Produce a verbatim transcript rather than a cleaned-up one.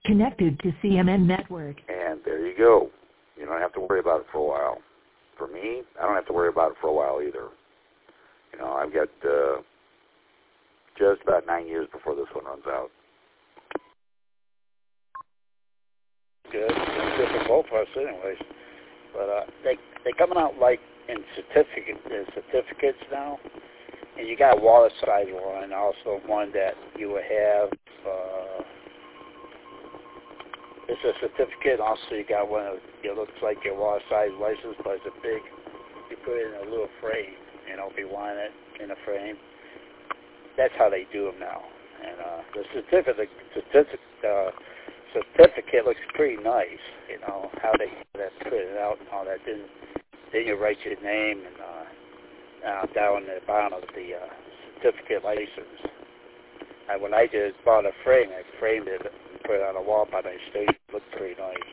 Connected to C M N Network. And there you go. You don't have to worry about it for a while. For me, I don't have to worry about it for a while either. You know, I've got uh, just about nine years before this one runs out. Good. It's good for both of us anyways. But uh, they, they're coming out like in certificate, uh, certificates now. And you got a water size one, also one that you will have. Uh, it's a certificate. Also, you got one of it looks like your water size license, but it's a big. You put it in a little frame. You know, if you want it in a frame. That's how they do them now. And uh, the certificate, certificate, uh, certificate looks pretty nice. You know how they that printed out and all that. Then, then you write your name and. Uh, Uh, down at the bottom of the uh, certificate license. And when I just bought a frame, I framed it and put it on a wall, but I still looked pretty nice.